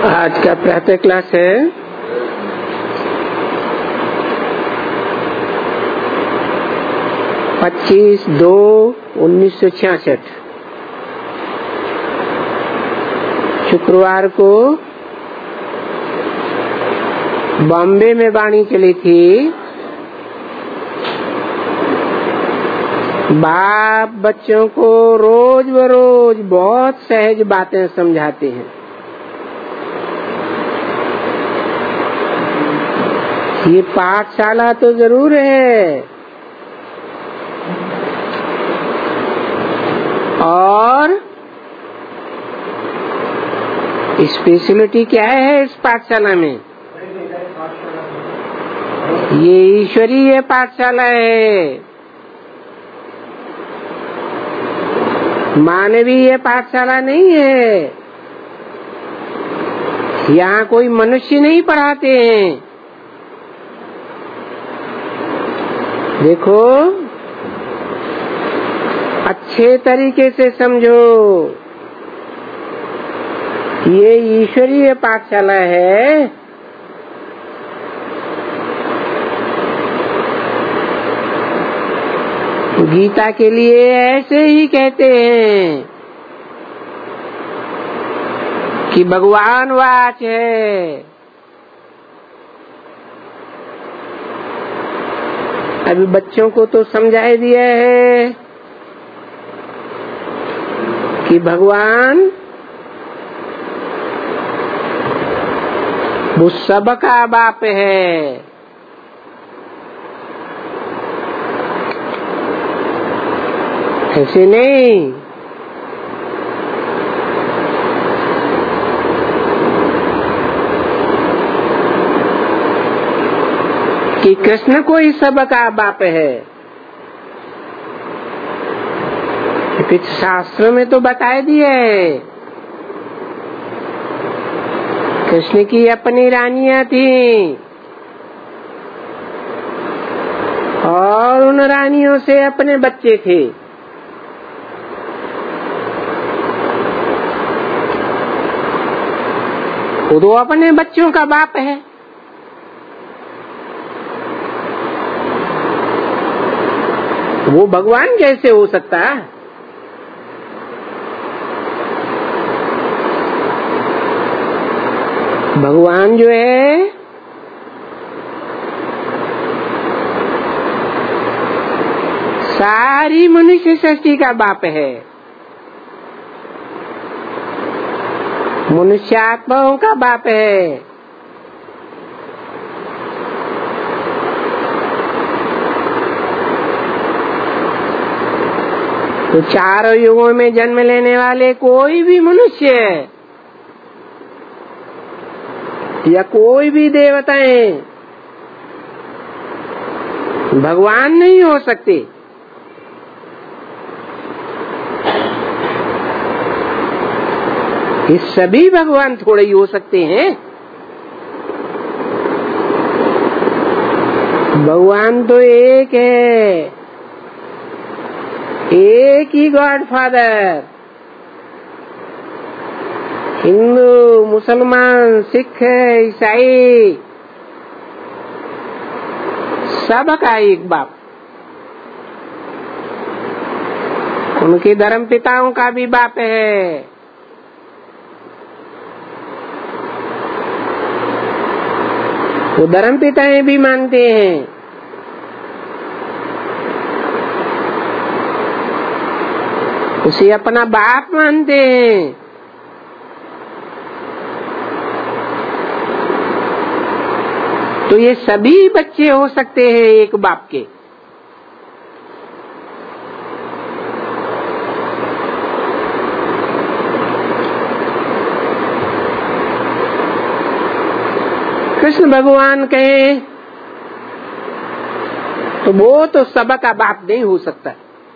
आज का प्रातः क्लास है 25/2/1966। शुक्रवार को बॉम्बे में वाणी चली थी। बाप बच्चों को रोज बरोज बहुत सहज बातें समझाते हैं। ये पाठशाला तो जरूर है, और स्पेशलिटी क्या है इस पाठशाला में? ये ईश्वरीय पाठशाला है, मानवीय पाठशाला नहीं है। यहाँ कोई मनुष्य नहीं पढ़ाते हैं। देखो, अच्छे तरीके से समझो, ये ईश्वरीय पाठशाला है। गीता के लिए ऐसे ही कहते हैं कि भगवान वाच है। अभी बच्चों को तो समझा दिया है कि भगवान वो सबका बाप है। ऐसे नहीं, कि कृष्ण को ही सबका बाप है। कुछ शास्त्रों में तो बताए दिए है, कृष्ण की अपनी रानियां थी और उन रानियों से अपने बच्चे थे। वो तो अपने बच्चों का बाप है। वो भगवान कैसे हो सकता है? भगवान जो है सारी मनुष्य सृष्टि का बाप है, मनुष्यात्माओं का बाप है। तो चारों युगों में जन्म लेने वाले कोई भी मनुष्य या कोई भी देवताएं भगवान नहीं हो सकते। ये सभी भगवान थोड़े ही हो सकते हैं। भगवान तो एक है, एक ही गॉड फादर। हिंदू, मुसलमान, सिख, ईसाई, सबका एक बाप। उनके धर्म पिताओं का भी बाप है। वो धर्म पिताएं भी मानते हैं। उसे अपना बाप मानते हैं। तो ये सभी बच्चे हो सकते हैं एक बाप के। कृष्ण भगवान कहे तो वो तो सबका बाप नहीं हो सकता।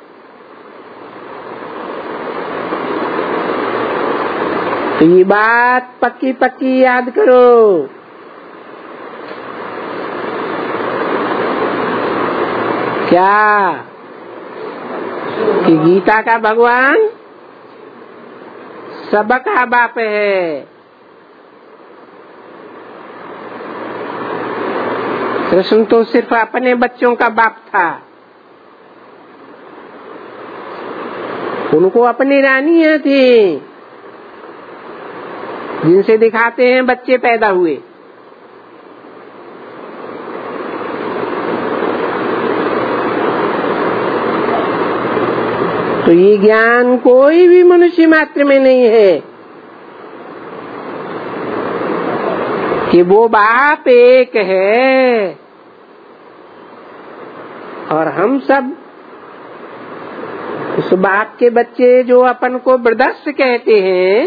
तो ये बात पक्की पक्की याद करो। क्या कि गीता का भगवान सबका बाप है। कृष्ण तो सिर्फ अपने बच्चों का बाप था। उनको अपनी रानियां थी जिनसे दिखाते हैं बच्चे पैदा हुए। तो ये ज्ञान कोई भी मनुष्य मात्र में नहीं है कि वो बाप एक है और हम सब उस बाप के बच्चे जो अपन को ब्रदर्स कहते हैं,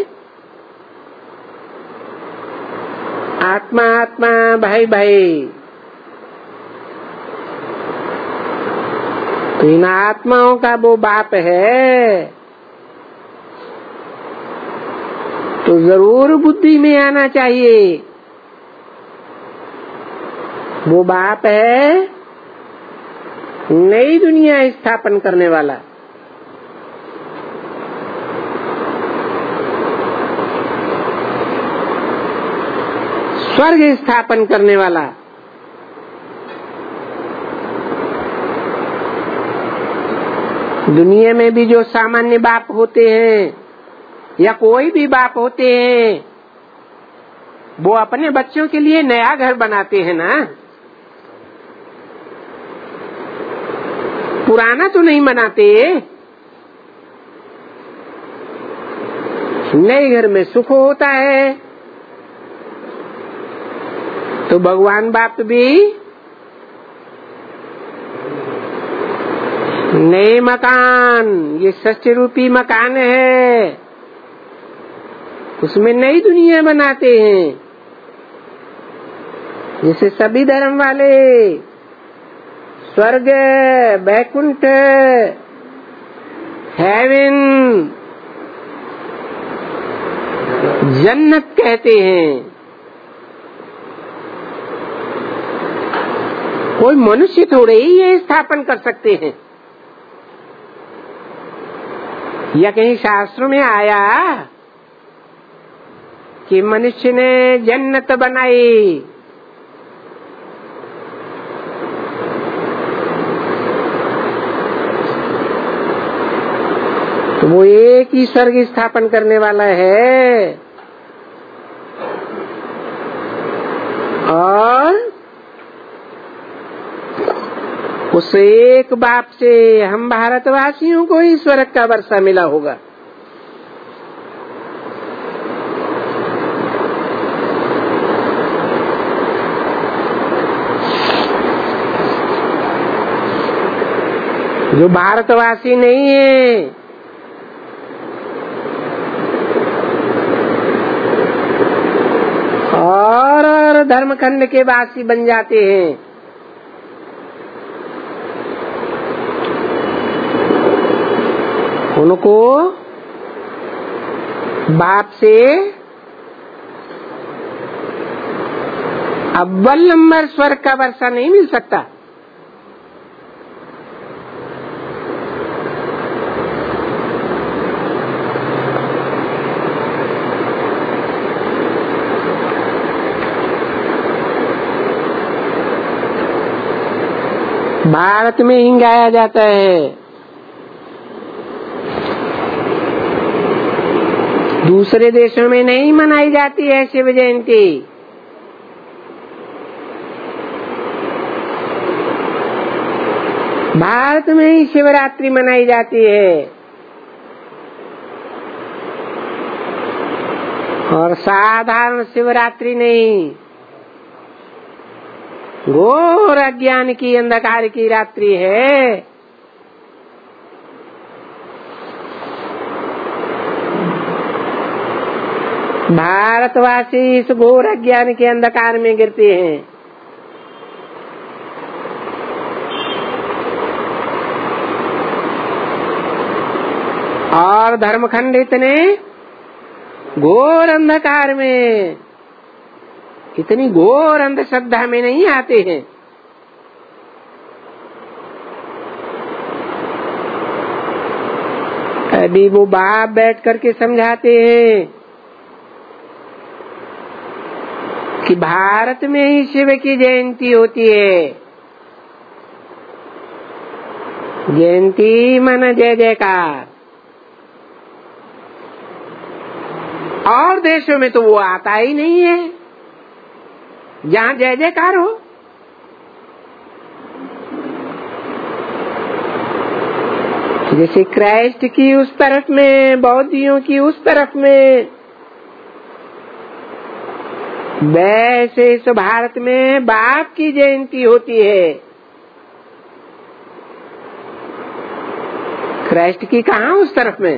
आत्मा आत्मा भाई भाई। तो इन आत्माओं का वो बाप है तो जरूर बुद्धि में आना चाहिए वो बाप है नई दुनिया स्थापन करने वाला। स्वर्ग स्थापन करने वाला। दुनिया में भी जो सामान्य बाप होते हैं या कोई भी बाप होते हैं, वो अपने बच्चों के लिए नया घर बनाते हैं ना, पुराना तो नहीं बनाते। नए घर में सुख होता है। तो भगवान बाप भी नए मकान, ये सच्चे रूपी मकान है, उसमें नई दुनिया बनाते हैं। जैसे सभी धर्म वाले स्वर्ग, वैकुंठ, हेवन, जन्नत कहते हैं। कोई मनुष्य थोड़े ही ये स्थापन कर सकते हैं। या कहीं शास्त्रों में आया कि मनुष्य ने जन्नत बनाई। तो वो एक ही स्वर्ग स्थापन करने वाला है और उस एक बाप से हम भारतवासियों को ही स्वर्ग का वर्षा मिला होगा। जो भारतवासी नहीं है, और धर्मखंड के वासी बन जाते हैं। उनको बाप से अव्वल नंबर स्वर्ग का वर्षा नहीं मिल सकता। भारत में ही गाया जाता है, दूसरे देशों में नहीं मनाई जाती है शिव जयंती। भारत में ही शिवरात्रि मनाई जाती है और साधारण शिवरात्रि नहीं, घोर अज्ञान की अंधकार की रात्रि है। भारतवासी इस घोर अज्ञान के अंधकार में गिरते हैं। और धर्मखंड इतने घोर अंधकार में, इतनी घोर अंधश्रद्धा में नहीं आते हैं। अभी वो बाप बैठ करके समझाते हैं कि भारत में ही शिव की जयंती होती है। जयंती मन जय जयकार। और देशों में तो वो आता ही नहीं है जहाँ जय जयकार हो। जैसे क्राइस्ट की उस तरफ में, बौद्धियों की उस तरफ में, वैसे इस भारत में बाप की जयंती होती है। क्राइस्ट की कहाँ उस तरफ में?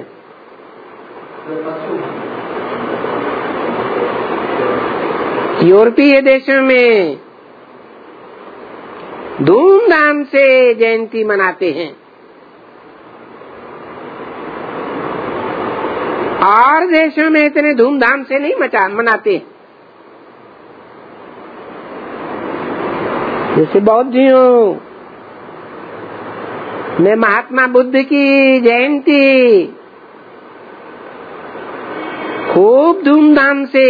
यूरोपीय देशों में धूमधाम से जयंती मनाते हैं और देशों में इतने धूमधाम से नहीं मनाते। जैसे बौद्धियों में महात्मा बुद्ध की जयंती खूब धूमधाम से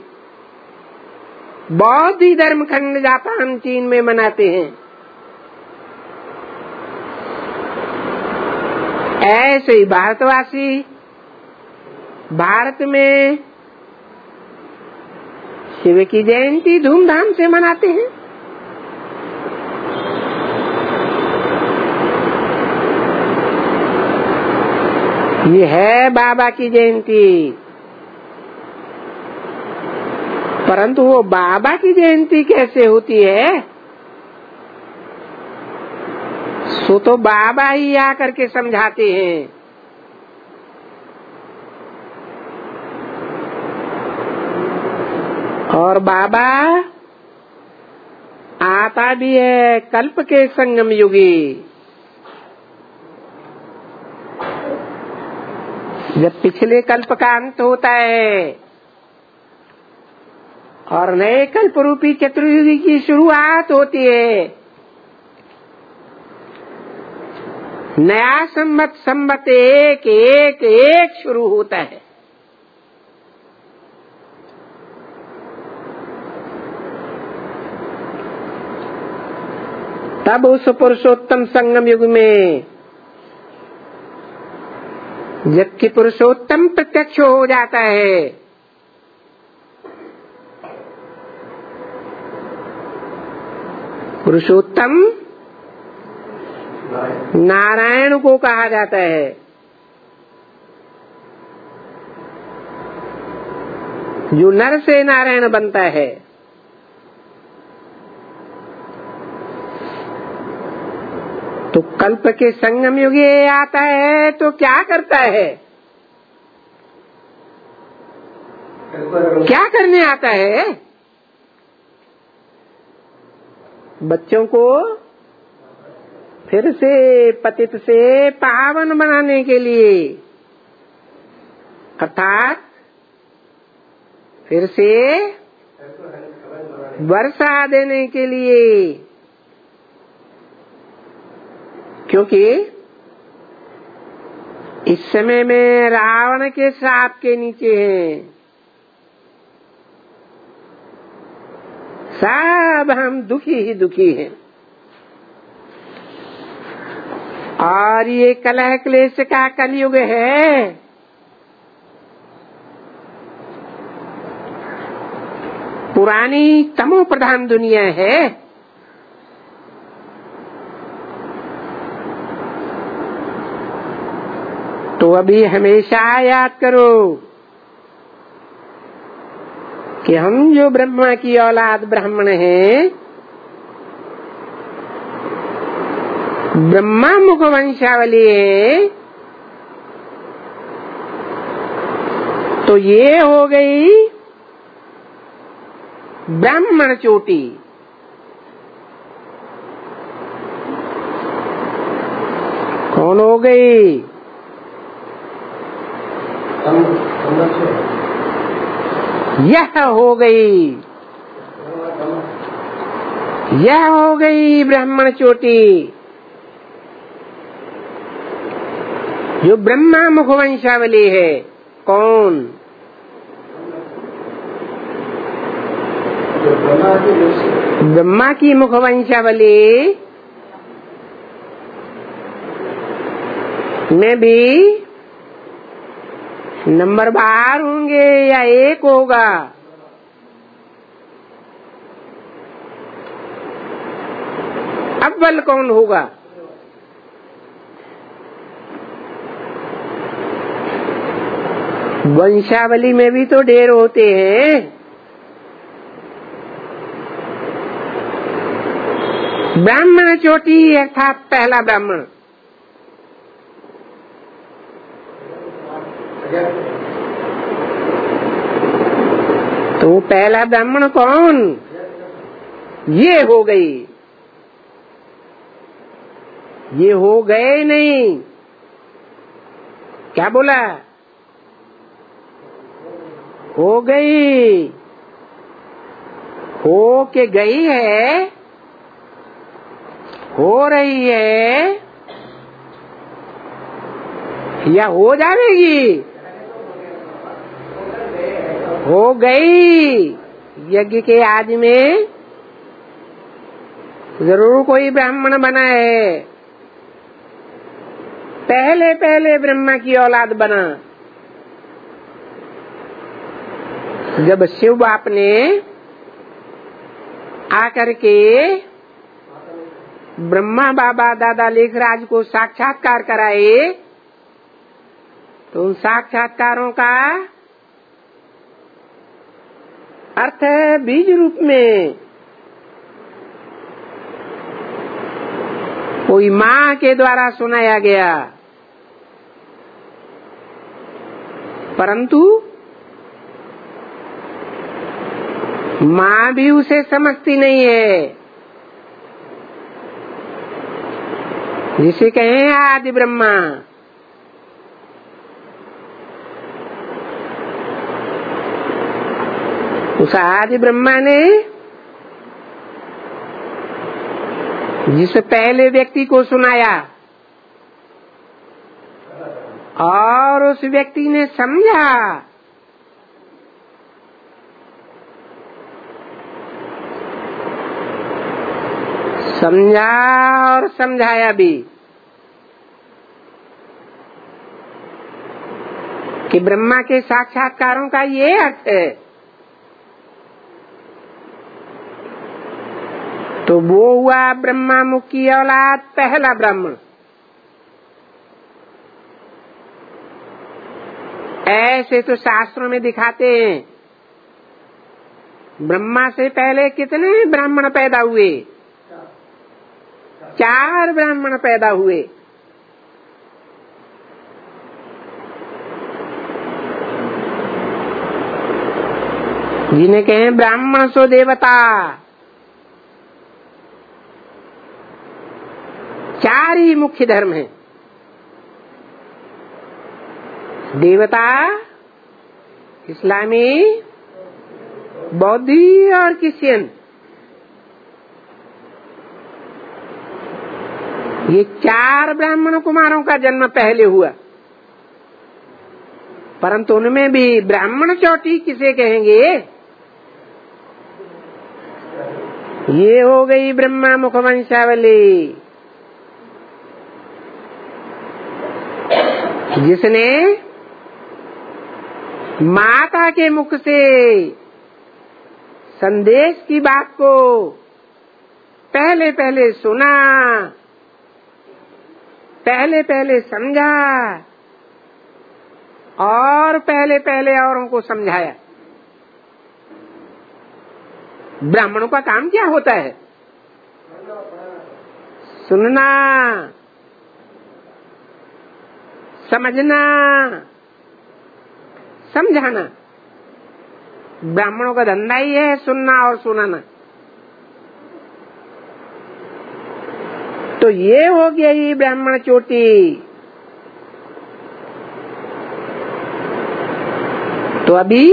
बौद्ध धर्म खंड जापान चीन में मनाते हैं। ऐसे ही भारतवासी भारत में शिव की जयंती धूमधाम से मनाते हैं। ये है बाबा की जयंती। परंतु वो बाबा की जयंती कैसे होती है, सो तो बाबा ही आकर के समझाते हैं। और बाबा आता भी है कल्प के संगम युगी। जब पिछले कल्प का अंत होता है और नए कल्प रूपी चतुर्युगी की शुरुआत होती है, नया संवत एक एक एक शुरू होता है। तब उस पुरुषोत्तम संगम युग में जबकि पुरुषोत्तम प्रत्यक्ष हो जाता है, पुरुषोत्तम नारायण को कहा जाता है। जो नर से नारायण बनता है। तो कल्प के संगम युग आता है तो क्या करता है, क्या करने आता है? बच्चों को फिर से पतित से पावन बनाने के लिए, अर्थात फिर से वर्षा देने के लिए। क्योंकि इस समय में रावण के श्राप के नीचे हैं, सब हम दुखी ही दुखी हैं। और ये कलह क्लेश का कलयुग है। पुरानी तमो प्रधान दुनिया है। तो अभी हमेशा याद करो कि हम जो ब्रह्मा की औलाद ब्राह्मण हैं, ब्रह्मा मुख वंशावली है, तो ये हो गई ब्राह्मण चोटी। कौन हो गई? यह हो गई, यह हो गई ब्राह्मण चोटी, जो ब्रह्मा मुख वंशावली है। कौन? ब्रह्मा की मुखवंशावली में भी नंबर बार होंगे या एक होगा? अव्वल कौन होगा? वंशावली में भी तो ढेर होते हैं। ब्राह्मण चोटी अर्थात पहला ब्राह्मण। तो पहला ब्राह्मण कौन? ये हो गई। ये हो गए नहीं, क्या बोला? हो गई। हो के गई है, हो रही है या हो जाएगी? हो गई। यज्ञ के आदि में जरूर कोई ब्राह्मण बना है। पहले पहले ब्रह्मा की औलाद बना। जब शिव बाप ने आकर के ब्रह्मा बाबा दादा लेखराज को साक्षात्कार कराए, तो उन साक्षात्कारों का अर्थ है बीज रूप में कोई माँ के द्वारा सुनाया गया, परंतु माँ भी उसे समझती नहीं है। जिसे कहें आदि ब्रह्मा। उस आदि ब्रह्मा ने जिस पहले व्यक्ति को सुनाया और उस व्यक्ति ने समझा, समझा और समझाया भी कि ब्रह्मा के साक्षात्कारों का ये अर्थ है, तो वो हुआ ब्रह्मा मुख की औलाद पहला ब्राह्मण। ऐसे तो शास्त्रों में दिखाते हैं। ब्रह्मा से पहले कितने ब्राह्मण पैदा हुए? 4 ब्राह्मण पैदा हुए। जिन्हें कहें ब्राह्मण सो देवता। 4 ही मुख्य धर्म है। देवता, इस्लामी, बौद्धि और क्रिश्चियन। ये 4 ब्राह्मण कुमारों का जन्म पहले हुआ, परंतु उनमें भी ब्राह्मण चोटी किसे कहेंगे? ये हो गई ब्रह्मा मुखवंशावली, जिसने माता के मुख से संदेश की बात को पहले पहले सुना, पहले पहले समझा और पहले पहले औरों को समझाया। ब्राह्मणों का काम क्या होता है? सुनना, समझना, समझाना। ब्राह्मणों का धंधा ही है सुनना और सुनाना। तो ये हो गया ही ब्राह्मण चोटी। तो अभी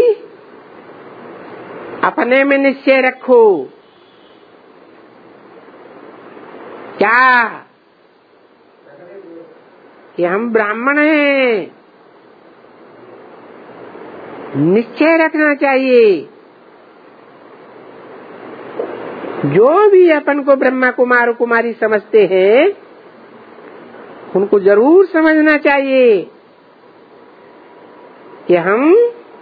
अपने में निश्चय रखो, क्या कि हम ब्राह्मण हैं। निश्चय रखना चाहिए। जो भी अपन को ब्रह्मा कुमार कुमारी समझते हैं उनको जरूर समझना चाहिए कि हम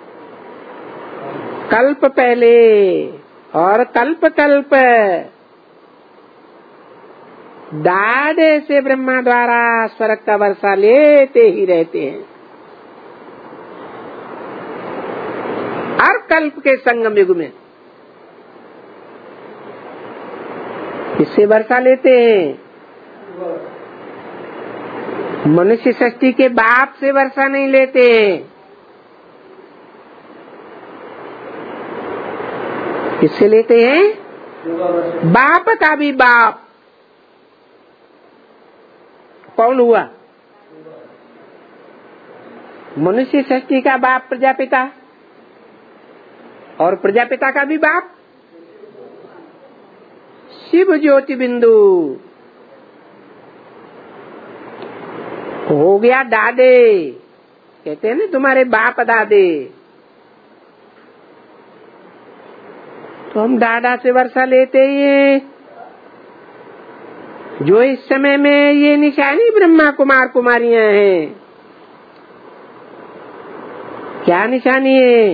कल्प पहले और कल्प कल्प दाढ़े से ब्रह्मा द्वारा स्वर्ग का वर्षा लेते ही रहते हैं। हर कल्प के संगम युग में किससे वर्षा लेते हैं? मनुष्य सृष्टि के बाप से वर्षा नहीं लेते हैं। किससे लेते हैं? बाप का भी बाप कौन हुआ? मनुष्य सृष्टि का बाप प्रजापिता, और प्रजापिता का भी बाप शिव ज्योति बिंदु हो गया दादे। कहते हैं ना तुम्हारे बाप दादे, तो हम दादा से वर्षा लेते ही हैं। जो इस समय में ये निशानी ब्रह्मा कुमार कुमारियां हैं, क्या निशानी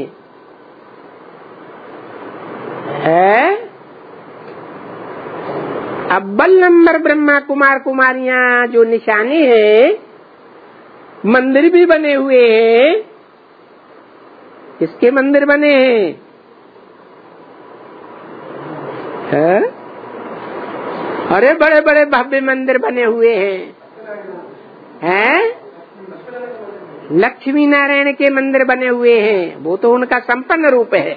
है? अव्वल नंबर ब्रह्मा कुमार कुमारियां जो निशानी है, मंदिर भी बने हुए हैं। किसके मंदिर बने हैं? अरे बड़े बड़े भव्य मंदिर बने हुए हैं। लक्ष्मी नारायण के मंदिर बने हुए हैं। वो तो उनका संपन्न रूप है।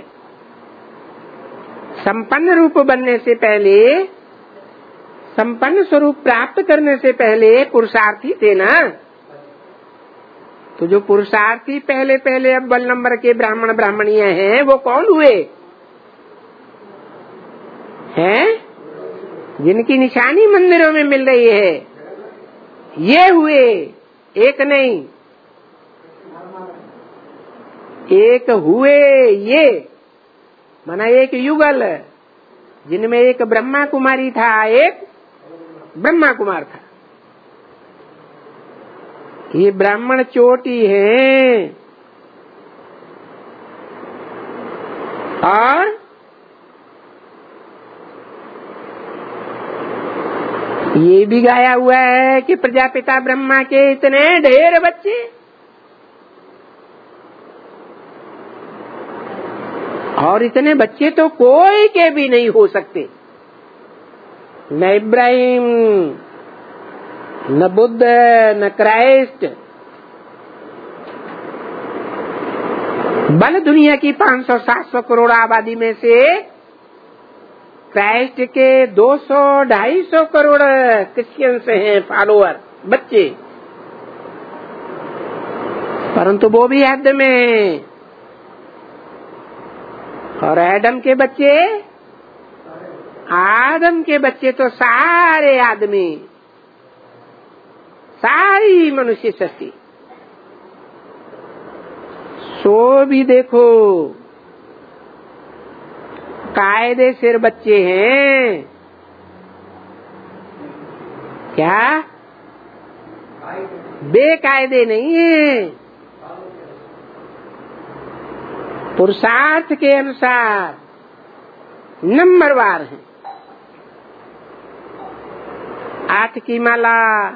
संपन्न रूप बनने से पहले, संपन्न स्वरूप प्राप्त करने से पहले पुरुषार्थी थे ना। तो जो पुरुषार्थी पहले पहले अव्वल नंबर के ब्राह्मण ब्राह्मणियां हैं, वो कौन हुए हैं? जिनकी निशानी मंदिरों में मिल रही है, ये हुए। एक नहीं, एक हुए ये, माना एक युगल, जिनमें एक ब्रह्मा कुमारी था, एक ब्रह्मा कुमार था। ये ब्राह्मण चोटी है। और ये भी गाया हुआ है कि प्रजापिता ब्रह्मा के इतने ढेर बच्चे, और इतने बच्चे तो कोई के भी नहीं हो सकते। न इब्राहिम, न बुद्ध, न क्राइस्ट। बल दुनिया की 500-700 करोड़ आबादी में से क्राइस्ट के 200-250 करोड़ क्रिश्चियंस हैं, फॉलोअर, बच्चे। परंतु वो भी हद में। और आदम के बच्चे तो सारे आदमी, सारी मनुष्य सृष्टि। सो भी देखो, कायदे सिर बच्चे हैं क्या? बेकायदे नहीं है। पुरुषार्थ के अनुसार नंबरवार है। 8 की माला,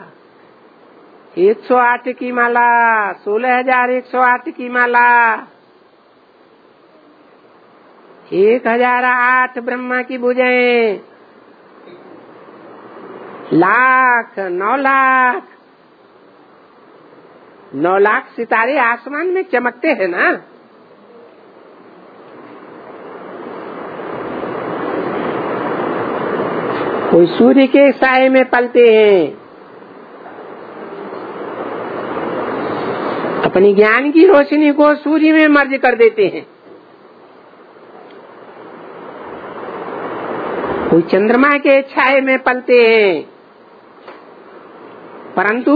108 की माला, 16,108 की माला, 1008 ब्रह्मा की भुजाएं, 1,00,000, 9,00,000, 9,00,000 सितारे आसमान में चमकते हैं ना। कोई सूर्य के साए में पलते हैं। अपनी ज्ञान की रोशनी को सूर्य में मर्ज कर देते हैं। कोई चंद्रमा के छाए में पलते हैं, परंतु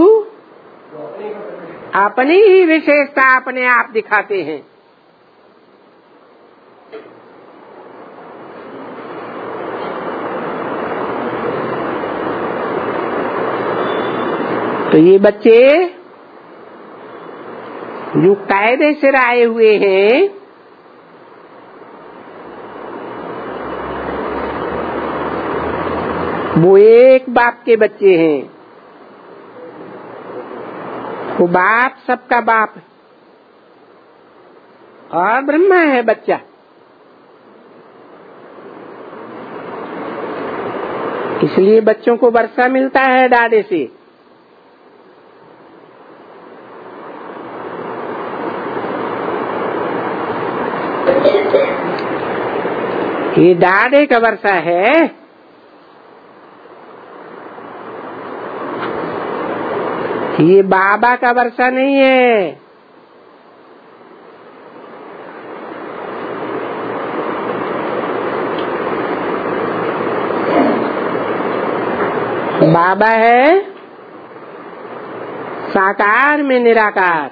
अपनी ही विशेषता अपने आप दिखाते हैं। तो ये बच्चे जो कायदे से आए हुए हैं, वो एक बाप के बच्चे हैं। वो बाप सबका बाप है और ब्रह्मा है बच्चा। इसलिए बच्चों को वर्षा मिलता है डाढ़े से। ये डाढ़े का वर्षा है। ये बाबा का वर्षा नहीं है। बाबा है साकार में निराकार।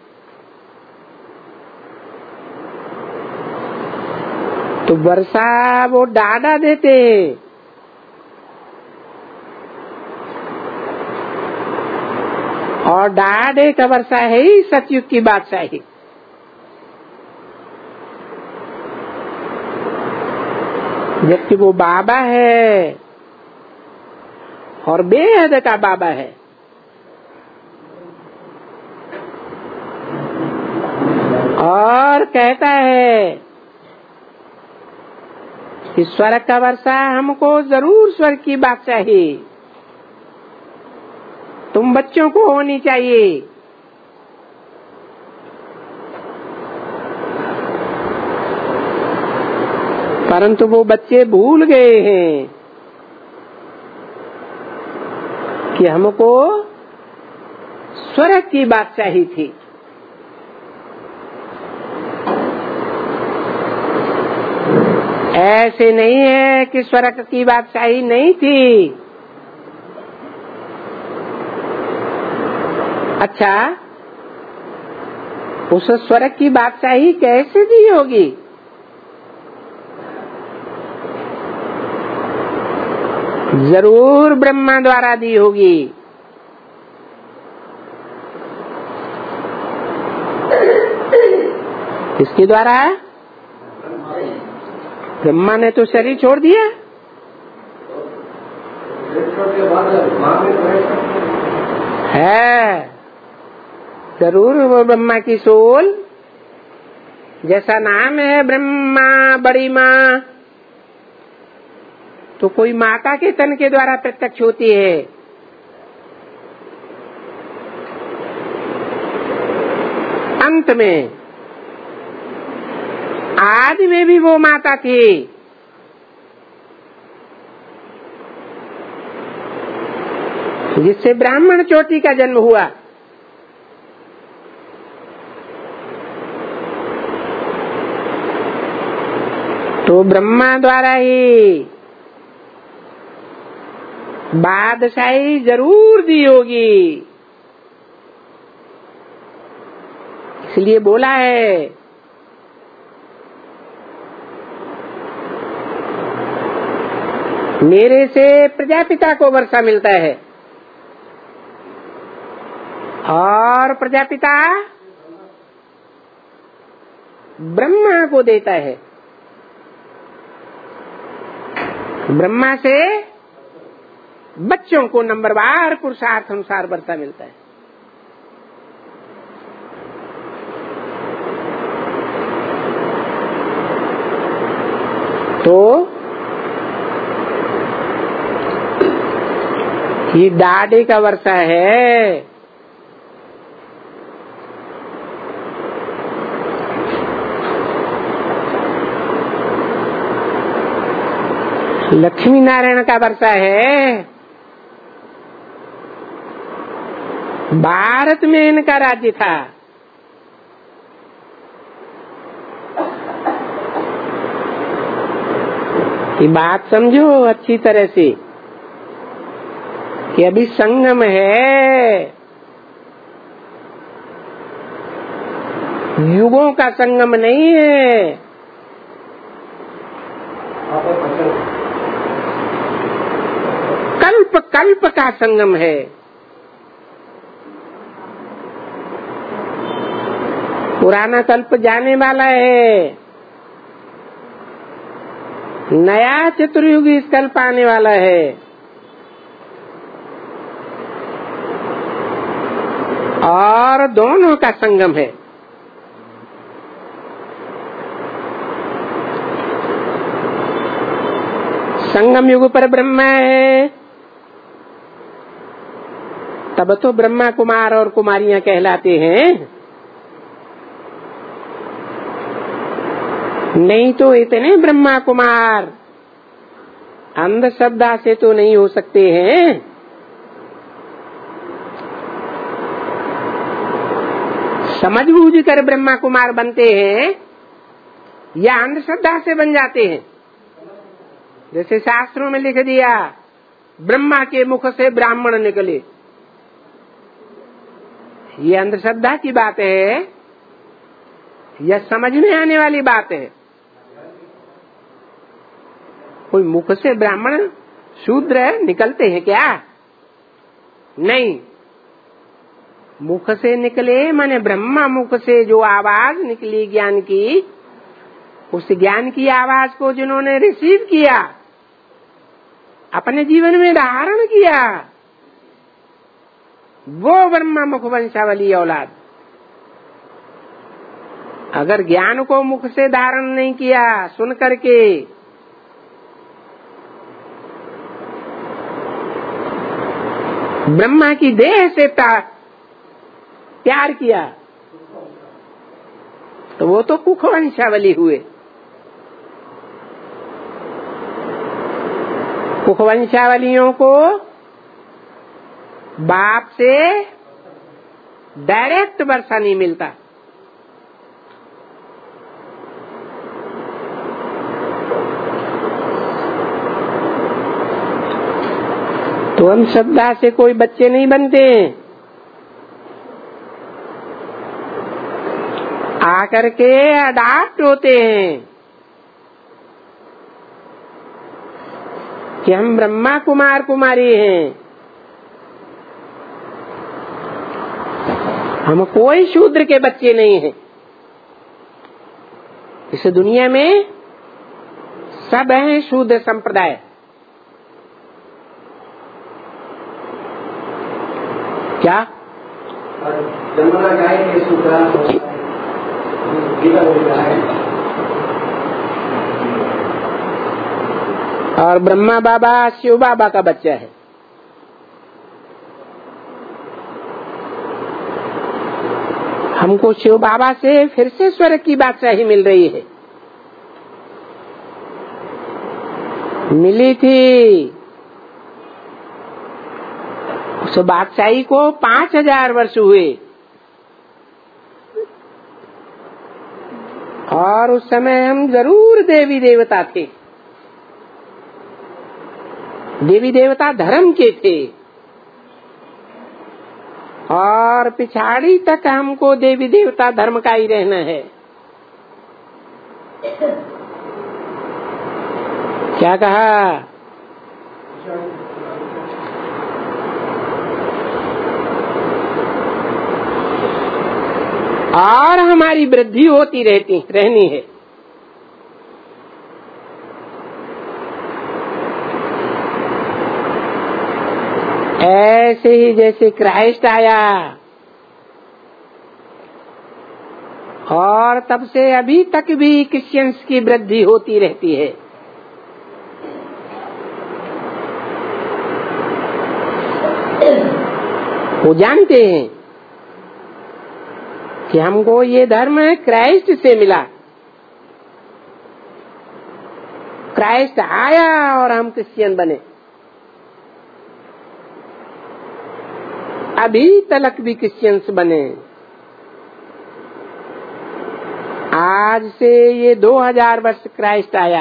तो वर्षा वो डाढ़ा देते हैं। और डाढ़े का वर्षा है ही सतयुग की बादशाही। जबकि वो बाबा है और बेहद का बाबा है। और कहता है कि स्वर्ग का वर्षा हमको जरूर स्वर्ग की बादशाही तुम बच्चों को होनी चाहिए। परंतु वो बच्चे भूल गए हैं कि हमको स्वर्ग की बादशाही थी। ऐसे नहीं है कि स्वर्ग की बादशाही नहीं थी। अच्छा, उस स्वर्ग की बादशाही कैसे दी होगी? जरूर ब्रह्मा द्वारा दी होगी। किसके द्वारा? ब्रह्मा ने तो शरीर छोड़ दिया है। जरूर वो ब्रह्मा की सोल, जैसा नाम है ब्रह्मा बड़ी माँ, तो कोई माता के तन के द्वारा प्रत्यक्ष होती है। अंत में आदि में भी वो माता थी। जिससे ब्राह्मण चोटी का जन्म हुआ। तो ब्रह्मा द्वारा ही बादशाही जरूर दी होगी। इसलिए बोला है मेरे से प्रजापिता को वर्षा मिलता है और प्रजापिता ब्रह्मा को देता है। ब्रह्मा से बच्चों को नंबरवार पुरुषार्थ अनुसार वर्षा मिलता है। तो ये डाढ़े का वर्षा है। लक्ष्मी नारायण का वर्षा है। भारत में इनका राज्य था। ये बात समझो अच्छी तरह से कि अभी संगम है, युगों का संगम नहीं है। कल्प कल्प का संगम है। पुराना कल्प जाने वाला है, नया चतुर्युग इस कल्प आने वाला है। और दोनों का संगम है। संगम युग पर ब्रह्मा है, तब तो ब्रह्मा कुमार और कुमारियां कहलाते हैं, नहीं तो इतने ब्रह्मा कुमार अंधश्रद्धा से तो नहीं हो सकते हैं। समझ बूझ कर ब्रह्मा कुमार बनते हैं या अंधश्रद्धा से बन जाते हैं। जैसे शास्त्रों में लिख दिया, ब्रह्मा के मुख से ब्राह्मण निकले, ये अंधश्रद्धा की बात है या समझ में आने वाली बात है? कोई मुख से ब्राह्मण शूद्र निकलते हैं क्या? नहीं, मुख से निकले माने ब्रह्मा मुख से जो आवाज निकली ज्ञान की, उस ज्ञान की आवाज को जिन्होंने रिसीव किया, अपने जीवन में धारण किया, वो ब्रह्मा मुख वंशावली औलाद। अगर ज्ञान को मुख से धारण नहीं किया, सुन करके, ब्रह्मा की देह से प्यार किया, तो वो तो कुख वंशावली हुए। कुख वंशावलियों को बाप से डायरेक्ट वर्षा नहीं मिलता। तो हम श्रद्धा से कोई बच्चे नहीं बनते, आकर के अडाप्ट होते हैं कि हम ब्रह्मा कुमार कुमारी हैं, हम कोई शूद्र के बच्चे नहीं हैं। इस दुनिया में सब हैं शूद्र संप्रदाय। क्या और ब्रह्मा बाबा शिव बाबा का बच्चा है। हमको शिव बाबा से फिर से स्वर्ग की बादशाही मिल रही है। मिली थी उस बादशाही को 5000 वर्ष हुए, और उस समय हम जरूर देवी देवता थे, देवी देवता धर्म के थे, और पिछाड़ी तक हमको देवी देवता धर्म का ही रहना है। क्या कहा? और हमारी वृद्धि होती रहनी है। ऐसे ही जैसे क्राइस्ट आया और तब से अभी तक भी क्रिश्चियंस की वृद्धि होती रहती है। वो जानते हैं कि हमको ये धर्म क्राइस्ट से मिला, क्राइस्ट आया और हम क्रिश्चियन बने। अभी तक भी क्रिश्चियंस बने। आज से ये 2000 वर्ष क्राइस्ट आया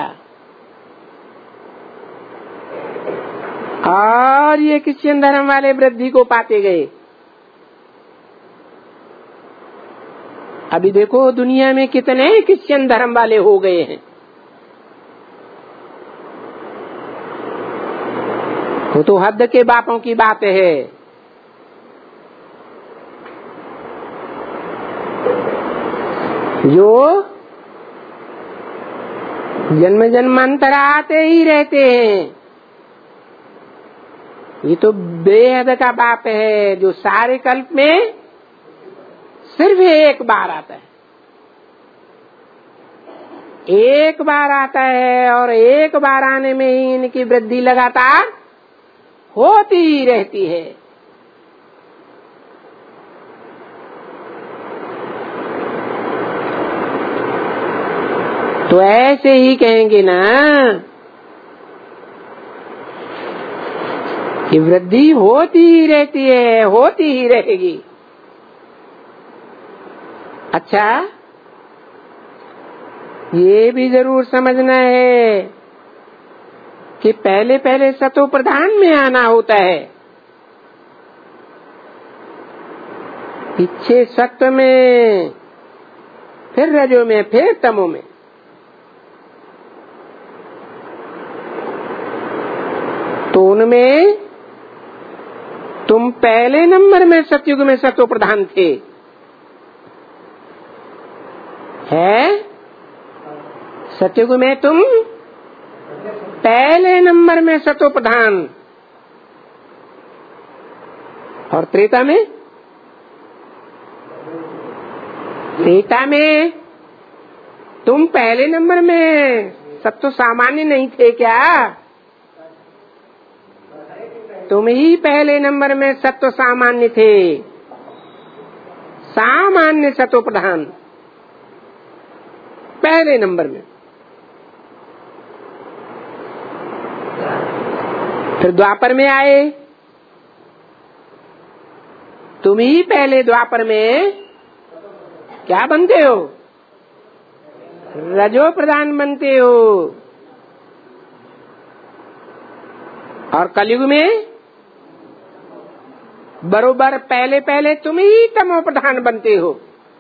और ये क्रिश्चियन धर्म वाले वृद्धि को पाते गए। अभी देखो दुनिया में कितने क्रिश्चियन धर्म वाले हो गए हैं। वो तो हद के बापों की बात है। जो जन्म जन्मांतर आते ही रहते हैं। ये तो बेहद का बाप है जो सारे कल्प में सिर्फ एक बार आता है, एक बार आता है, और एक बार आने में ही इनकी वृद्धि लगातार होती ही रहती है। तो ऐसे ही कहेंगे ना कि वृद्धि होती ही रहती है, होती ही रहेगी। अच्छा, ये भी जरूर समझना है कि पहले पहले सतो प्रधान में आना होता है, पीछे सत्व में, फिर रजो में, फिर तमो में। तो उनमें तुम पहले नंबर में सतयुग में सतो प्रधान थे, है? सतयुग में तुम पहले नंबर में सतो प्रधान, और त्रेता में? त्रेता में तुम पहले नंबर में सत्व सामान्य नहीं थे क्या? तुम ही पहले नंबर में सत्व सामान्य थे, सामान्य सतो प्रधान पहले नंबर में। फिर द्वापर में आए, तुम ही पहले द्वापर में क्या बनते हो? रजो प्रधान बनते हो, और कलयुग में बरोबर पहले पहले तुम ही तमो प्रधान बनते हो।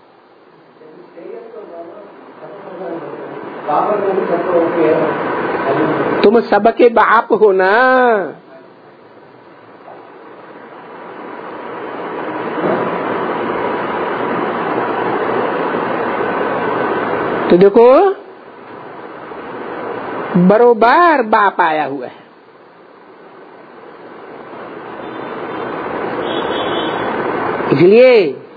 तुम सबके बाप हो ना। तो देखो बरोबर बाप आया हुआ है। इसलिए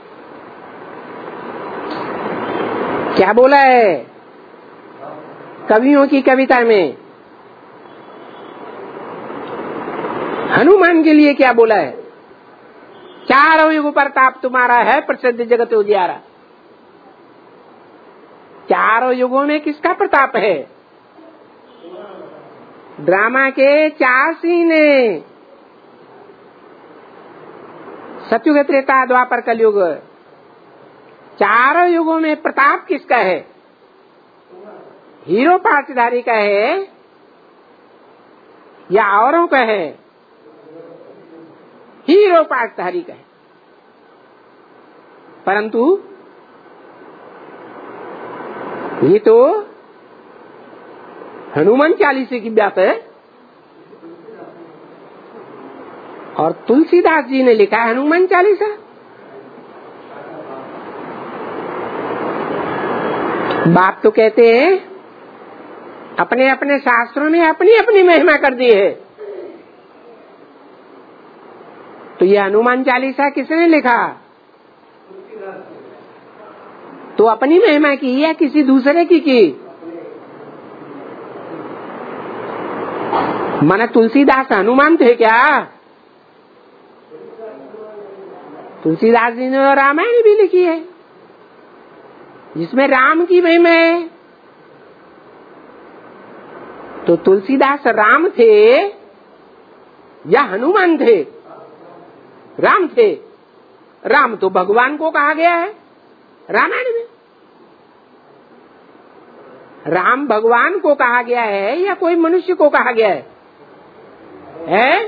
क्या बोला है कवियों की कविता में? हनुमान के लिए क्या बोला है? चारों युग प्रताप तुम्हारा है प्रसिद्ध जगत उजियारा। चारों युगों में किसका प्रताप है? ड्रामा के चार सीन है, सतयुग त्रेता द्वापर कलयुग। चारों युगों में प्रताप किसका है? हीरो पाठधारी का है या औरों का है? हीरो पाठधारी का है। परंतु ये तो हनुमान चालीसे की बात है, और तुलसीदास जी ने लिखा है हनुमान चालीसा। बाप तो कहते हैं अपने अपने शास्त्रों ने अपनी अपनी महिमा कर दी है। तो ये हनुमान चालीसा किसने लिखा? तो अपनी महिमा की या किसी दूसरे की? माना तुलसीदास हनुमान थे क्या? तुलसीदास जी ने रामायण भी लिखी है जिसमें राम की महिमा है। तो तुलसीदास राम थे या हनुमान थे? राम थे। राम तो भगवान को कहा गया है रामायण में। राम भगवान को कहा गया है या कोई मनुष्य को कहा गया है?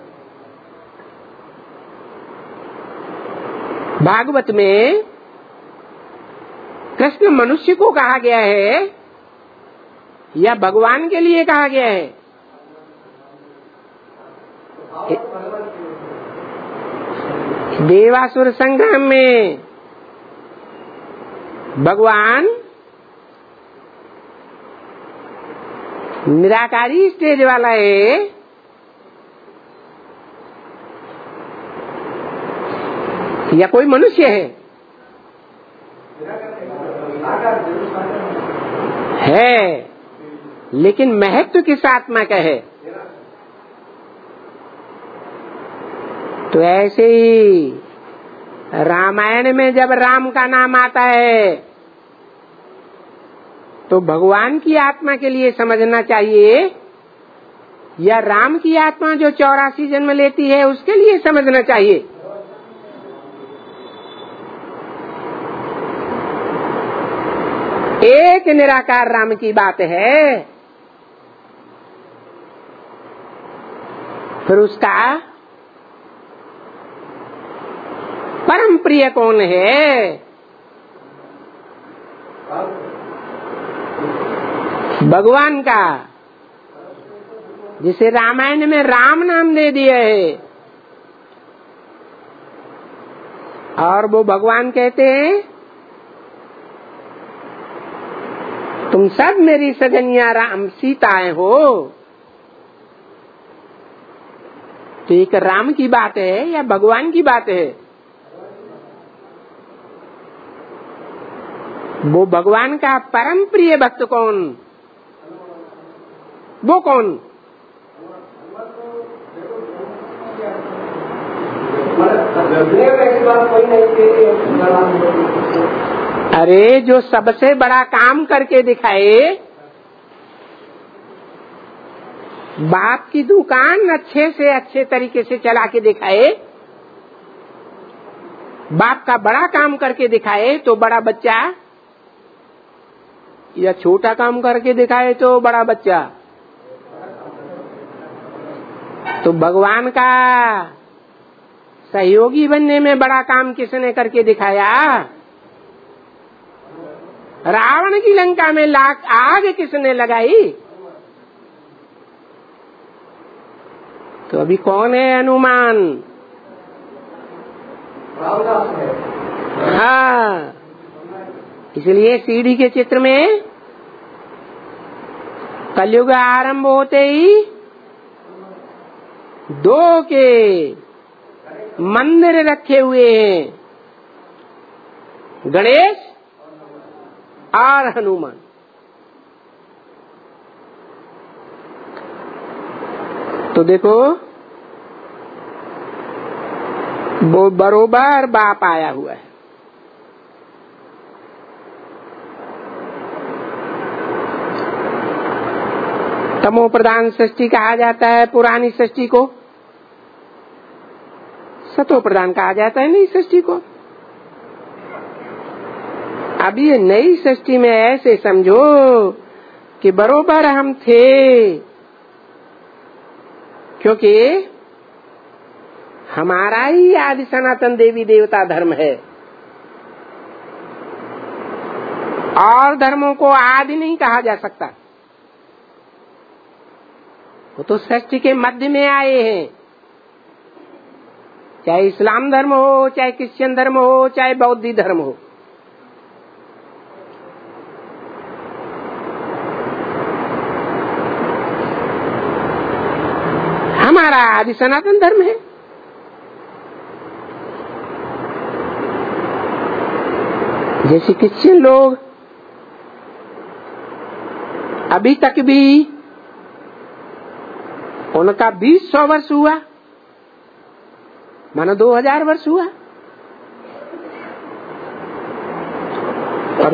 भागवत में कृष्ण मनुष्य को कहा गया है या भगवान के लिए कहा गया है? देवासुर संग्राम में भगवान निराकारी स्टेज वाला है या कोई मनुष्य है, लेकिन महत्व किस आत्मा का है? तो ऐसे ही रामायण में जब राम का नाम आता है तो भगवान की आत्मा के लिए समझना चाहिए या राम की आत्मा जो 84 जन्म लेती है उसके लिए समझना चाहिए? एक निराकार राम की बात है, फिर उसका परम प्रिय कौन है? भगवान का, जिसे रामायण में राम नाम दे दिया है। और वो भगवान कहते हैं तुम सब मेरी सजनिया राम सीताएं हो। तो एक राम की बात है या भगवान की बात है? वो भगवान का परम प्रिय भक्त कौन? वो कौन? अरे जो सबसे बड़ा काम करके दिखाए, बाप की दुकान अच्छे से अच्छे तरीके से चला के दिखाए, बाप का बड़ा काम करके दिखाए तो बड़ा बच्चा, या छोटा काम करके दिखाए तो बड़ा बच्चा। तो भगवान का सहयोगी बनने में बड़ा काम किसने करके दिखाया? रावण की लंका में लाख आग किसने लगाई? तो अभी कौन है हनुमान? हाँ, इसलिए सीढ़ी के चित्र में कलयुग आरंभ होते ही 2 के मंदिर रखे हुए हैं, गणेश और हनुमान। तो देखो वो बरोबर बाप आया हुआ है। तमो प्रधान सृष्टि कहा जाता है पुरानी सृष्टि को, सतो प्रधान कहा जाता है नई सृष्टि को। अब ये नई सृष्टि में ऐसे समझो कि बरोबर हम थे, क्योंकि हमारा ही आदि सनातन देवी देवता धर्म है। और धर्मों को आदि नहीं कहा जा सकता, वो तो सृष्टि के मध्य में आए हैं। चाहे इस्लाम धर्म हो, चाहे क्रिश्चियन धर्म हो, चाहे बौद्ध धर्म हो, हमारा आदि सनातन धर्म है। जैसे क्रिश्चियन लोग अभी तक भी उनका 2000 वर्ष हुआ, मानो 2000 वर्ष हुआ। और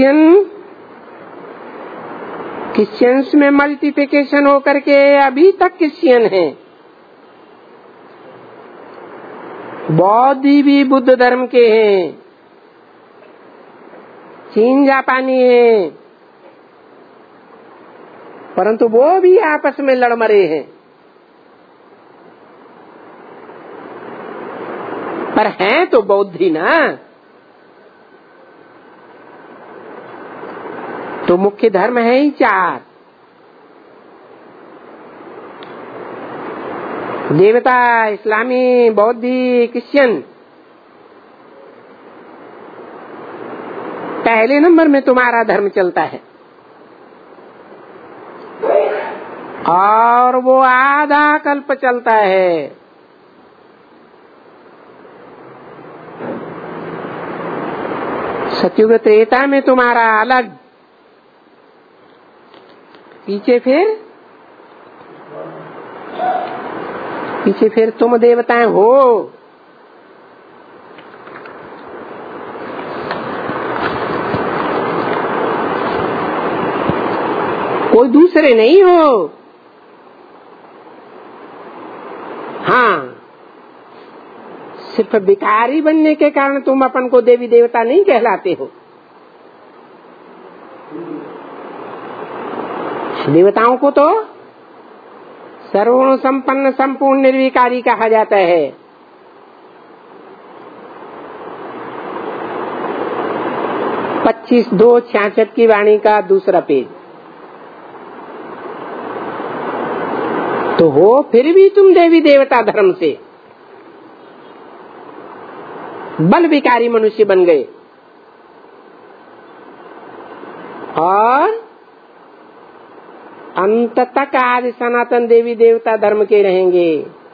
क्रिश्चियंस में मल्टीप्लिकेशन होकर के अभी तक क्रिश्चियन हैं। बौद्ध भी बुद्ध धर्म के हैं, चीन जापानी हैं, परंतु वो भी आपस में लड़ मरे हैं। पर हैं तो बौद्ध ही ना। तो मुख्य धर्म है ही 4, देवता, इस्लामी, बौद्धी, क्रिश्चियन। पहले नंबर में तुम्हारा धर्म चलता है, और वो आधा कल्प चलता है। सतयुग त्रेता में तुम्हारा अलग, पीछे फिर तुम देवताएं हो। कोई दूसरे नहीं हो। हाँ, सिर्फ भिखारी बनने के कारण तुम अपन को देवी देवता नहीं कहलाते हो। देवताओं को तो सर्वगुण संपन्न संपूर्ण निर्विकारी कहा जाता है। पच्चीस 2:66 की वाणी का दूसरा पेज। तो हो फिर भी तुम देवी देवता धर्म से बल विकारी मनुष्य बन गए, और अंत तक आज सनातन देवी देवता धर्म के रहेंगे।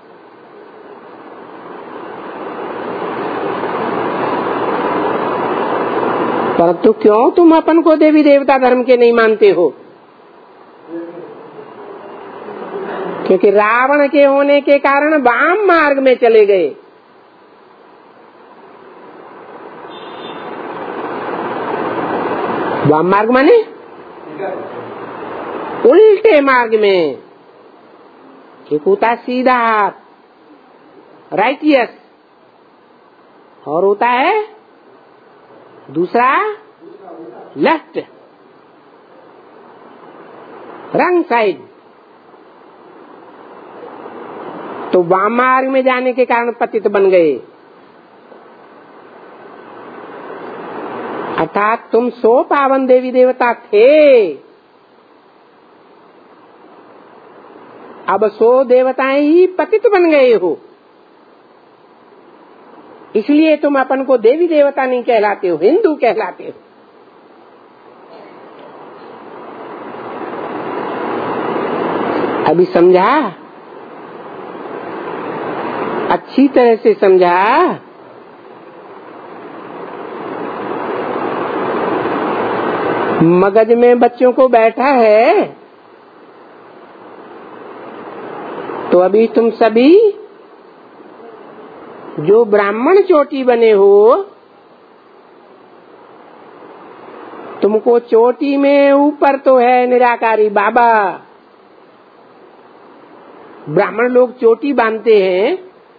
परंतु क्यों तुम अपन को देवी देवता धर्म के नहीं मानते हो? क्योंकि रावण के होने के कारण वाम मार्ग में चले गए। वाम मार्ग माने उल्टे मार्ग में। एक होता सीधा राइटियस, और होता है दूसरा लेफ्ट, रंग साइड। तो वाम मार्ग में जाने के कारण पतित बन गए। अर्थात तुम 100 पावन देवी देवता थे, अब 100 देवताएं ही पतित बन गए हो। इसलिए तुम अपन को देवी देवता नहीं कहलाते हो, हिंदू कहलाते हो। अभी समझा? अच्छी तरह से समझा? मगज में बच्चों को बैठा है। तो अभी तुम सभी जो ब्राह्मण चोटी बने हो, तुमको चोटी में ऊपर तो है निराकारी बाबा। ब्राह्मण लोग चोटी बांधते हैं,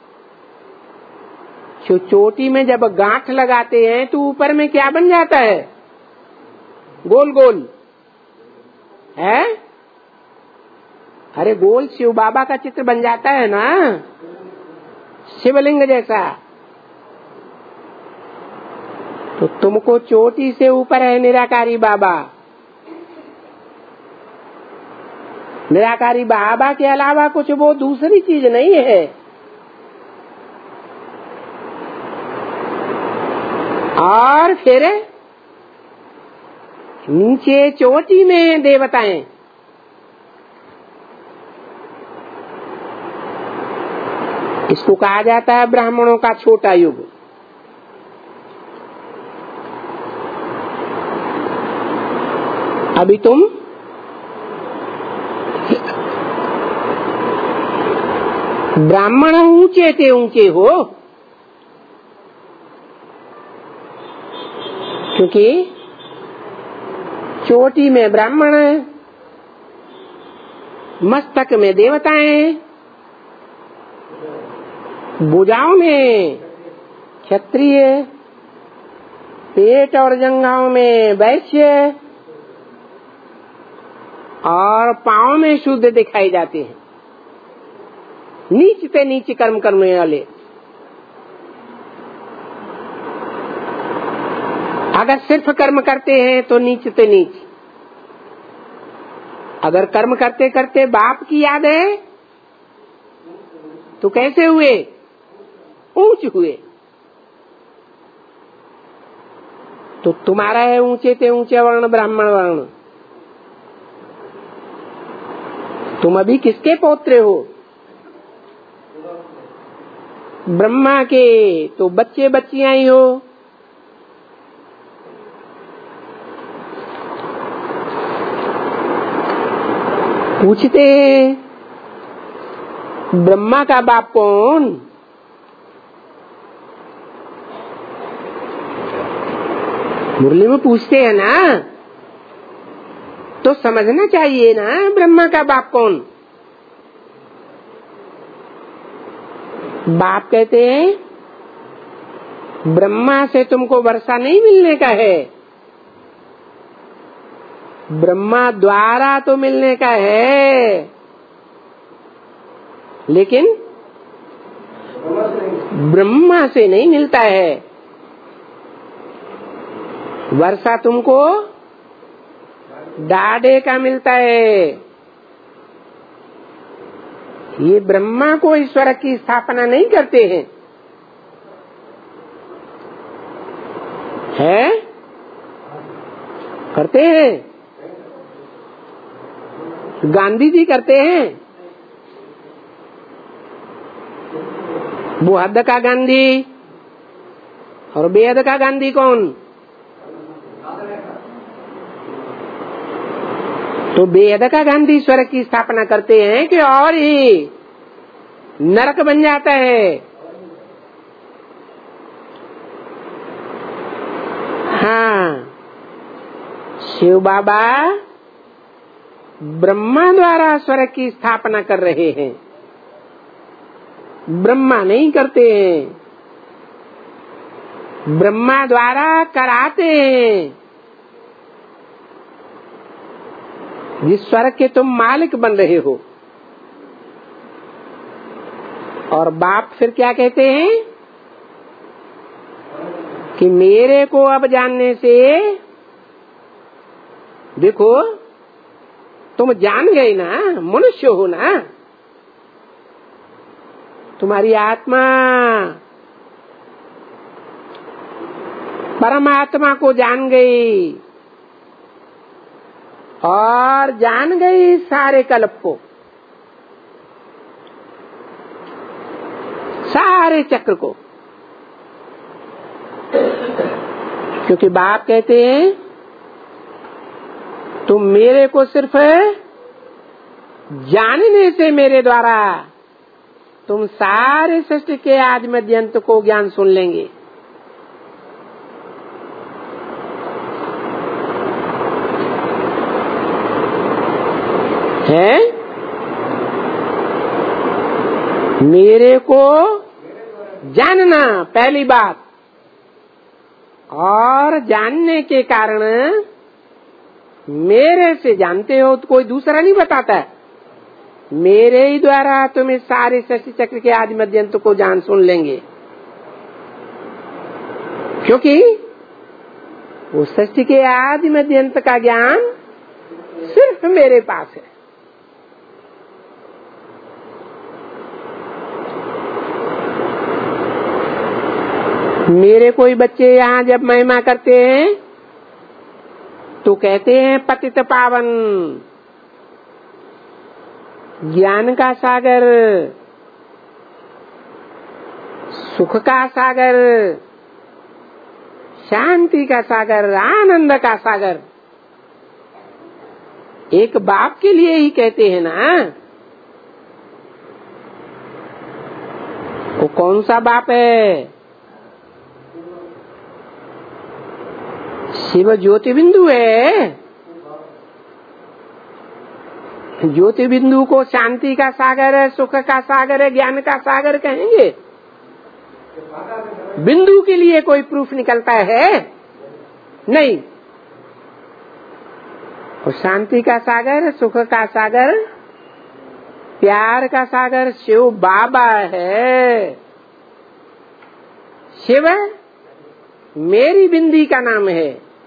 तो चोटी में जब गांठ लगाते हैं तो ऊपर में क्या बन जाता है? गोल गोल है। अरे गोल शिव बाबा का चित्र बन जाता है ना, शिवलिंग जैसा। तो तुमको चोटी से ऊपर है निराकारी बाबा। निराकारी बाबा के अलावा कुछ वो दूसरी चीज नहीं है। और फिर नीचे चोटी में देवताएं। इसको कहा जाता है ब्राह्मणों का छोटा युग। अभी तुम ब्राह्मण ऊंचे से ऊंचे हो, क्योंकि चोटी में ब्राह्मण, मस्तक में देवताएं, भुजाओं में क्षत्रिय, पेट और जंघाओं में वैश्य, और पांव में शुद्ध दिखाई जाते हैं। नीच से नीच कर्म करने वाले। अगर सिर्फ कर्म करते हैं तो नीच से नीच। अगर कर्म करते करते बाप की याद है तो कैसे हुए? ऊंच हुए। तो तुम्हारा है ऊंचे से ऊंचे वर्ण ब्राह्मण वर्ण। तुम अभी किसके पौत्र हो? ब्रह्मा के। तो बच्चे बच्चियां ही हो। पूछते ब्रह्मा का बाप कौन? मुरली में पूछते हैं ना, तो समझना चाहिए ना ब्रह्मा का बाप कौन। बाप कहते हैं ब्रह्मा से तुमको वर्षा नहीं मिलने का है, ब्रह्मा द्वारा तो मिलने का है, लेकिन ब्रह्मा से नहीं मिलता है। वर्षा तुमको डाढ़े का मिलता है। ये ब्रह्मा को ईश्वर की स्थापना नहीं करते हैं, है? करते हैं? गांधी जी करते हैं। वो हद का गांधी और बेहद का गांधी कौन? तो बेहद का गांधी ईश्वर की स्थापना करते हैं कि और ही नरक बन जाता है। हाँ, शिव बाबा ब्रह्मा द्वारा स्वर्ग की स्थापना कर रहे हैं, ब्रह्मा नहीं करते हैं। ब्रह्मा द्वारा कराते हैं। जिस स्वर्ग के तुम मालिक बन रहे हो। और बाप फिर क्या कहते हैं कि मेरे को अब जानने से, देखो तुम जान गए ना, मनुष्य हो ना, तुम्हारी आत्मा परमात्मा को जान गई और जान गई सारे कल्प को, सारे चक्र को। क्योंकि बाप कहते हैं तुम मेरे को सिर्फ जानने से, मेरे द्वारा तुम सारे सृष्टि के आदि मध्य अंत को ज्ञान सुन लेंगे। है? मेरे को जानना पहली बात, और जानने के कारण मेरे से जानते हो तो कोई दूसरा नहीं बताता है। मेरे ही द्वारा तुम इस सारे सृष्टि चक्र के आदि मध्यंत को जान सुन लेंगे, क्योंकि वो सृष्टि के आदि मध्यंत का ज्ञान सिर्फ मेरे पास है। मेरे कोई बच्चे यहाँ जब महिमा करते हैं तो कहते हैं पतित पावन, ज्ञान का सागर, सुख का सागर, शांति का सागर, आनंद का सागर। एक बाप के लिए ही कहते हैं ना। वो कौन सा बाप है? शिव ज्योति बिंदु है। ज्योति बिंदु को शांति का सागर है, सुख का सागर है, ज्ञान का सागर कहेंगे। बिंदु के लिए कोई प्रूफ निकलता है? नहीं। और शांति का सागर, सुख का सागर, प्यार का सागर शिव बाबा है। शिव मेरी बिंदी का नाम है।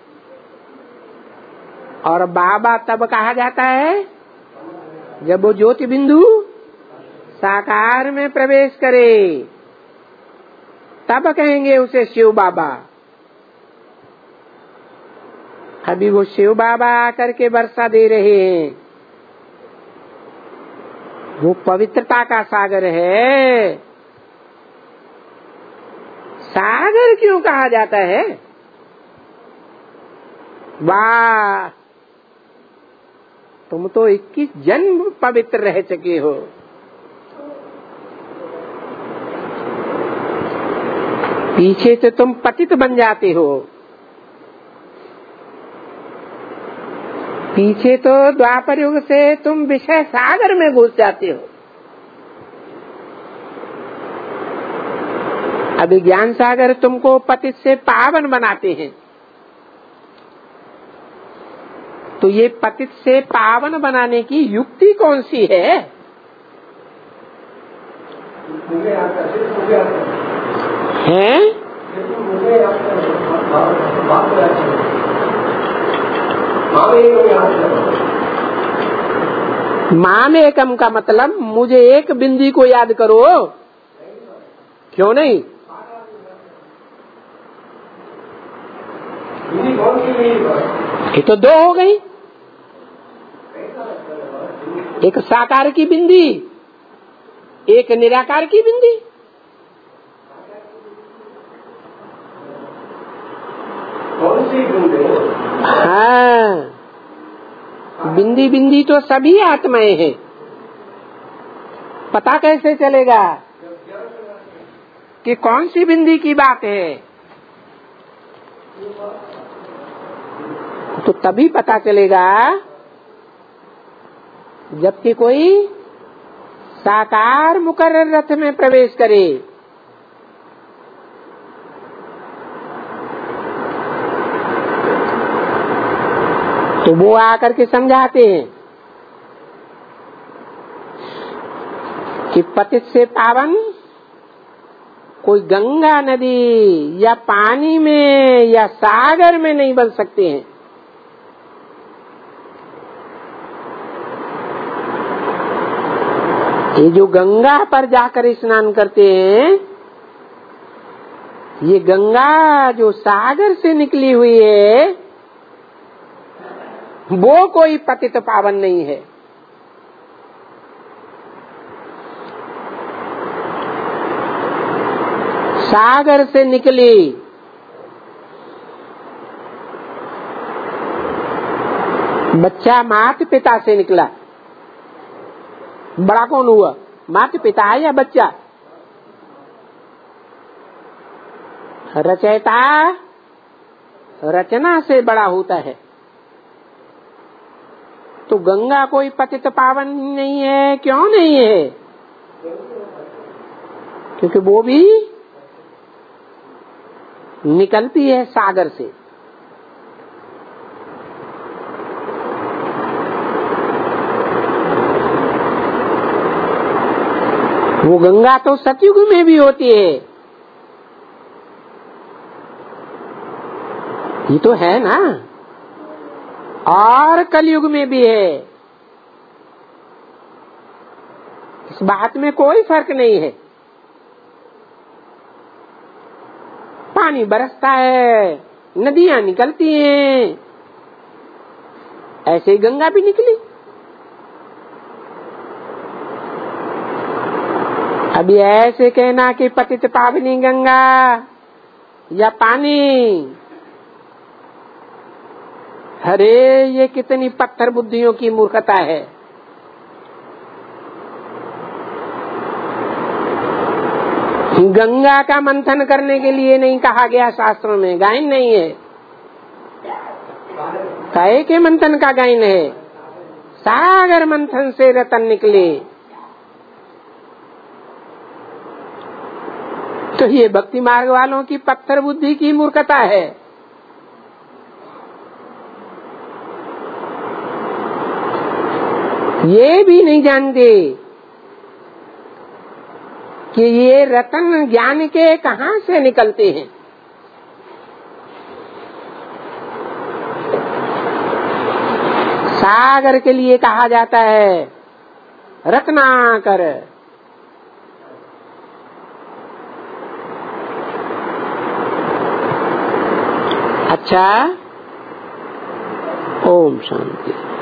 और बाबा तब कहा जाता है जब वो ज्योति बिंदु साकार में प्रवेश करे, तब कहेंगे उसे शिव बाबा। अभी वो शिव बाबा आकर के वर्षा दे रहे हैं। वो पवित्रता का सागर है। सागर क्यों कहा जाता है? वाह, तुम तो 21 जन्म पवित्र रह चुके हो। पीछे से तुम पतित बन जाते हो। पीछे तो द्वापर युग से तुम विषय सागर में घुस जाते हो। अभी ज्ञान सागर तुमको पतित से पावन बनाते हैं। तो ये पतित से पावन बनाने की युक्ति कौन सी है? हैं? माम एकम का मतलब मुझे एक बिंदी को याद करो। क्यों नहीं? ये तो दो हो गई, एक साकार की बिंदी, एक निराकार की बिंदी। हाँ, बिंदी बिंदी तो सभी आत्माएं हैं। पता कैसे चलेगा कि कौन सी बिंदी की बात है? तो तभी पता चलेगा जबकि कोई साकार मुकर्रर रथ में प्रवेश करे। तो वो आकर के समझाते हैं कि पतित से पावन कोई गंगा नदी या पानी में या सागर में नहीं बन सकते हैं। ये जो गंगा पर जाकर स्नान करते हैं, ये गंगा जो सागर से निकली हुई है, वो कोई पतित पावन नहीं है। सागर से निकली बच्चा माता पिता से निकला। बड़ा कौन हुआ, माता पिता या बच्चा? रचयिता रचना से बड़ा होता है। तो गंगा कोई पतित पावन नहीं है। क्यों नहीं है? क्योंकि वो भी निकलती है सागर से। वो गंगा तो सतयुग में भी होती है। ये तो है ना, और कलयुग में भी है। इस बात में कोई फर्क नहीं है। पानी बरसता है, नदियां निकलती हैं, ऐसे ही गंगा भी निकली। अभी ऐसे कहना कि पतित पावनी गंगा या पानी, अरे ये कितनी पत्थर बुद्धियों की मूर्खता है। गंगा का मंथन करने के लिए नहीं कहा गया शास्त्रों में, गायन नहीं है। काहे के मंथन का गायन है? सागर मंथन से रतन निकले। तो ये भक्ति मार्ग वालों की पत्थर बुद्धि की मूर्खता है। ये भी नहीं जानते कि ये रतन ज्ञान के कहां से निकलते हैं। सागर के लिए कहा जाता है रत्नाकर। अच्छा, ओम शांति।